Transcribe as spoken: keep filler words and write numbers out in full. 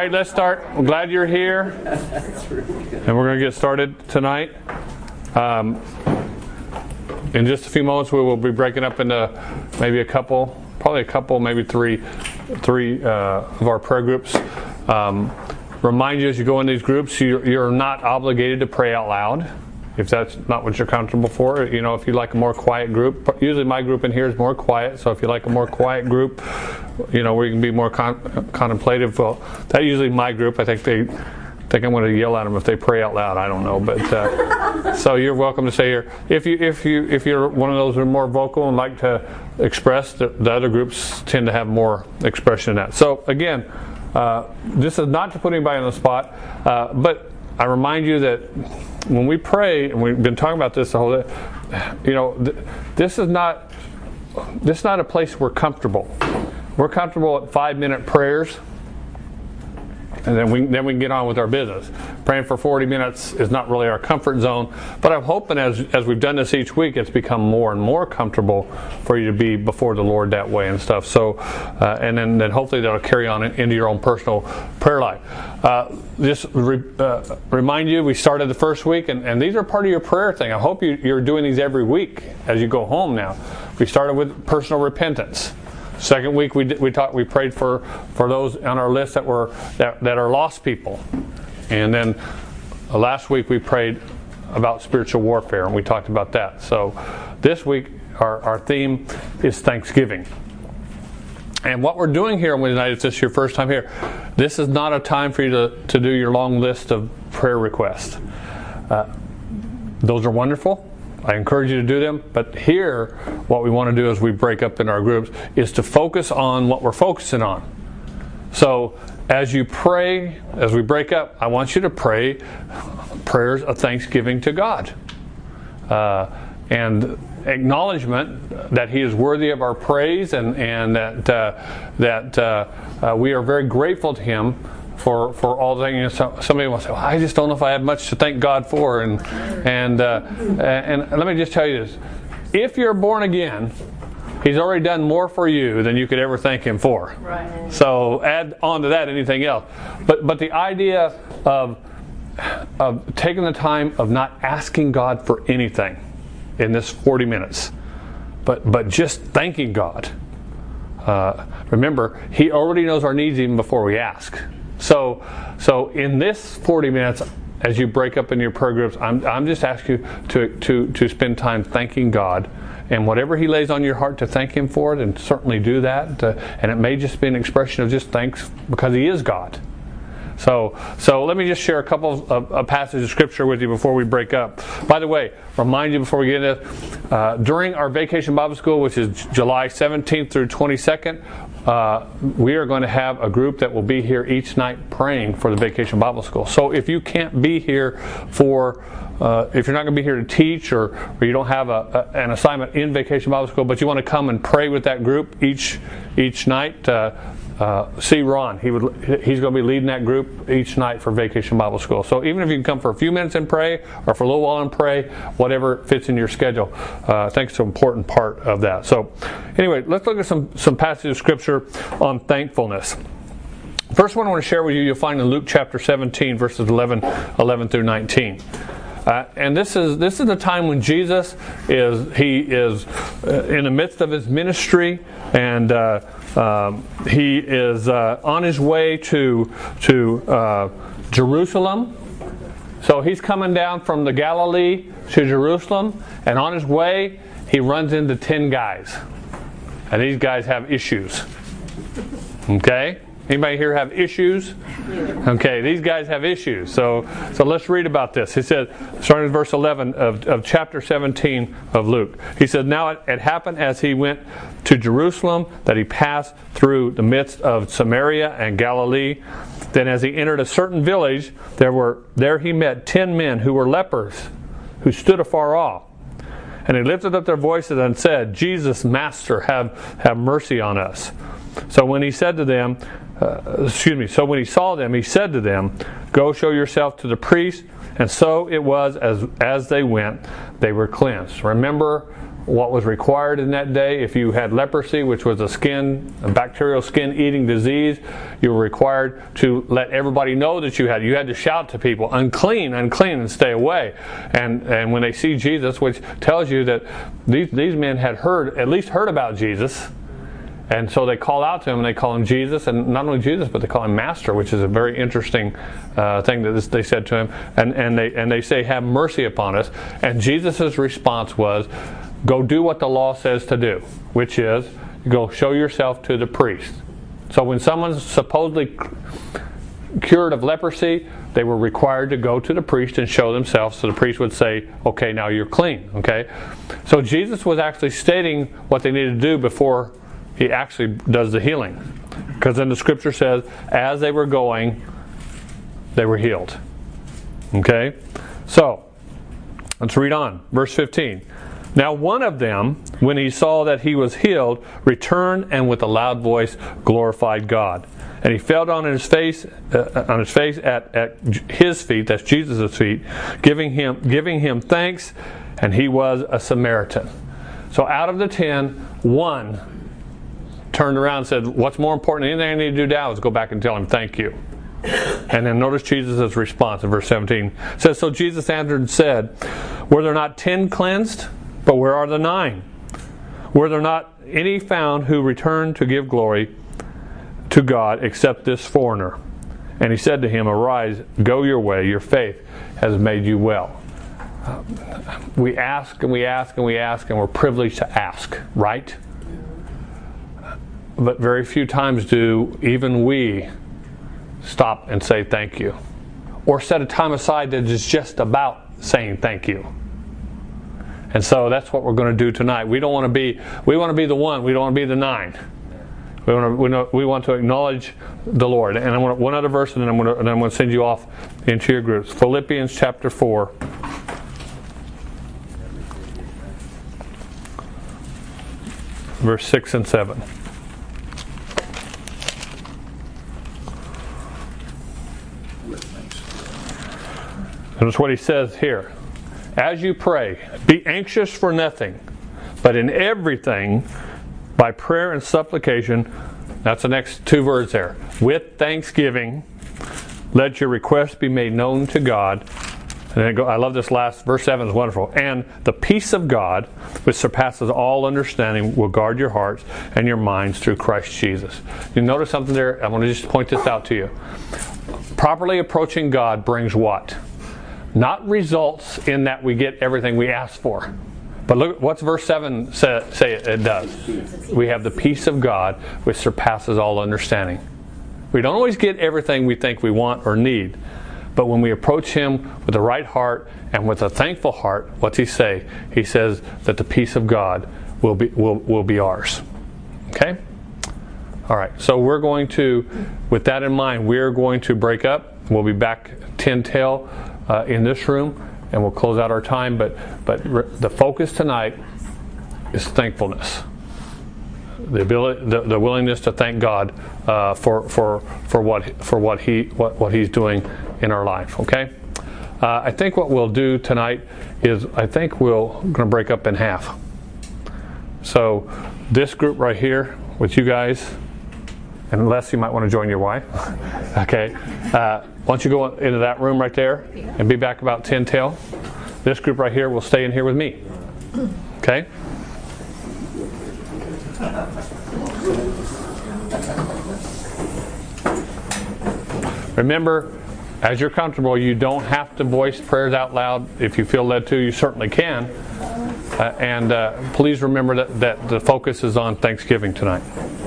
right, let's start. I'm glad you're here. And we're going to get started tonight. Um, in just a few moments, we will be breaking up into maybe a couple, probably a couple, maybe three, three uh, of our prayer groups. Um, remind you as you go in these groups, you, you're not obligated to pray out loud. If that's not what you're comfortable for, you know, if you like a more quiet group, usually my group in here is more quiet, so if you like a more quiet group, you know, where you can be more con- contemplative, well, that's usually my group. I think they think I'm going to yell at them if they pray out loud. I don't know, but uh, so you're welcome to stay here. If you if you if you're one of those who are more vocal and like to express, the, the other groups tend to have more expression in that. So again, uh, this is not to put anybody on the spot, uh, but I remind you that when we pray, and we've been talking about this the whole day, you know, th- this is not this is not a place we're comfortable. We're comfortable at five-minute prayers, and then we then we can get on with our business. Praying for forty minutes is not really our comfort zone, but I'm hoping as as we've done this each week, it's become more and more comfortable for you to be before the Lord that way and stuff. So, uh, and then, then hopefully that'll carry on into your own personal prayer life. Uh, just re, uh, remind you, we started the first week, and, and these are part of your prayer thing. I hope you, you're doing these every week as you go home now. We started with personal repentance. Second week we did, we talked we prayed for, for those on our list that were that, that are lost people, and then uh, last week we prayed about spiritual warfare, and we talked about that. So this week our, our theme is Thanksgiving. And what we're doing here on Wednesday night, if this is your first time here, this is not a time for you to, to do your long list of prayer requests. Uh, those are wonderful. I encourage you to do them. But here, what we want to do as we break up in our groups is to focus on what we're focusing on. So as you pray, as we break up, I want you to pray prayers of thanksgiving to God. Uh, and acknowledgement that He is worthy of our praise, and, and that uh, that uh, uh, we are very grateful to Him for, for all the things. Somebody will say, well, I just don't know if I have much to thank God for. And and uh, and let me just tell you this. If you're born again, He's already done more for you than you could ever thank Him for. Right. So add on to that anything else. But but the idea of of taking the time of not asking God for anything in this forty minutes, but but just thanking God. Uh, remember, He already knows our needs even before we ask. So so in this forty minutes, as you break up in your prayer groups, I'm I'm just asking you to to to spend time thanking God, and whatever He lays on your heart to thank Him for, then certainly do that. Uh, and it may just be an expression of just thanks because He is God. So, so let me just share a couple of, of passages of Scripture with you before we break up. By the way, remind you before we get into this, uh, during our Vacation Bible School, which is July seventeenth through twenty-second, uh, we are going to have a group that will be here each night praying for the Vacation Bible School. So if you can't be here for, uh, if you're not going to be here to teach, or, or you don't have a, a, an assignment in Vacation Bible School, but you want to come and pray with that group each each night, uh, Uh, see Ron. He would. He's going to be leading that group each night for Vacation Bible School. So even if you can come for a few minutes and pray, or for a little while and pray, whatever fits in your schedule, uh, I think it's an important part of that. So anyway, let's look at some some passages of Scripture on thankfulness. First one I want to share with you, you'll find in Luke chapter seventeen, verses eleven, eleven through nineteen. Uh, and this is this is the time when Jesus is he is uh, in the midst of His ministry, and uh, um, He is uh, on His way to to uh, Jerusalem. So He's coming down from the Galilee to Jerusalem, and on His way He runs into ten guys, and these guys have issues. Okay. Anybody here have issues? Okay, these guys have issues. So so let's read about this. He said, starting with verse eleven of, of chapter seventeen of Luke. He said, now it, it happened as He went to Jerusalem that He passed through the midst of Samaria and Galilee. Then as He entered a certain village, there were there He met ten men who were lepers, who stood afar off. And they lifted up their voices and said, Jesus, Master, have, have mercy on us. So when He said to them, Uh, excuse me. So when He saw them, He said to them, "Go show yourself to the priest." And so it was as as they went, they were cleansed. Remember, what was required in that day. If you had leprosy, which was a skin, a bacterial skin-eating disease, you were required to let everybody know that you had. You had to shout to people, unclean, unclean, and stay away. And and when they see Jesus, which tells you that these these men had heard, at least heard about Jesus, and so they call out to him and they call him Jesus, and not only Jesus, but they call him Master, which is a very interesting uh, thing that this, they said to him. And and they and they say, "Have mercy upon us." And Jesus' response was, "Go do what the law says to do," which is, go show yourself to the priest. So when someone's supposedly cured of leprosy, they were required to go to the priest and show themselves, so the priest would say, "Okay, now you're clean." Okay, so Jesus was actually stating what they needed to do before he actually does the healing, because then the scripture says, as they were going, they were healed. Okay, so let's read on, verse fifteen. Now one of them, when he saw that he was healed, returned and with a loud voice glorified God. And he fell down on his face, uh, on his face at, at his feet, that's Jesus' feet, giving him giving him thanks. And he was a Samaritan. So out of the ten, one turned around and said, "What's more important than anything I need to do now is go back and tell him thank you." And then notice Jesus' response in verse seventeen. It says, "So Jesus answered and said, Were there not ten cleansed? But where are the nine? Were there not any found who returned to give glory to God except this foreigner?" And he said to him, "Arise, go your way, your faith has made you well." Uh, we ask and we ask and we ask, and we're privileged to ask, right? But very few times do even we stop and say thank you, or set a time aside that is just about saying thank you. And so that's what we're going to do tonight. We don't want to be we want to be the one. We don't want to be the nine. We want to we, know, we want to acknowledge the Lord. And I want one other verse, and then I'm going to and I'm going to send you off into your groups. Philippians chapter four. Verse six and seven. Notice what he says here. As you pray, be anxious for nothing, but in everything, by prayer and supplication, that's the next two words there, with thanksgiving, let your requests be made known to God. And then go, I love this last, verse seven is wonderful. And the peace of God, which surpasses all understanding, will guard your hearts and your minds through Christ Jesus. You notice something there? I want to just point this out to you. Properly approaching God brings what? Not results in that we get everything we ask for. But look, what's verse seven say, say it, it does? We have the peace of God which surpasses all understanding. We don't always get everything we think we want or need. But when we approach Him with the right heart and with a thankful heart, what's He say? He says that the peace of God will be will, will be ours. Okay? All right. So we're going to, with that in mind, we're going to break up. We'll be back ten till uh, in this room, and we'll close out our time. But but re- the focus tonight is thankfulness. The ability, the, the willingness to thank God uh, for for for what for what He what, what He's doing in our life. Okay. Uh, I think what we'll do tonight is I think we'll going to break up in half. So this group right here with you guys. Unless you might want to join your wife. Okay. Uh, why don't you go into that room right there and be back about ten till. This group right here will stay in here with me. Okay? Remember, as you're comfortable, you don't have to voice prayers out loud. If you feel led to, you certainly can. Uh, and uh, please remember that, that the focus is on Thanksgiving tonight.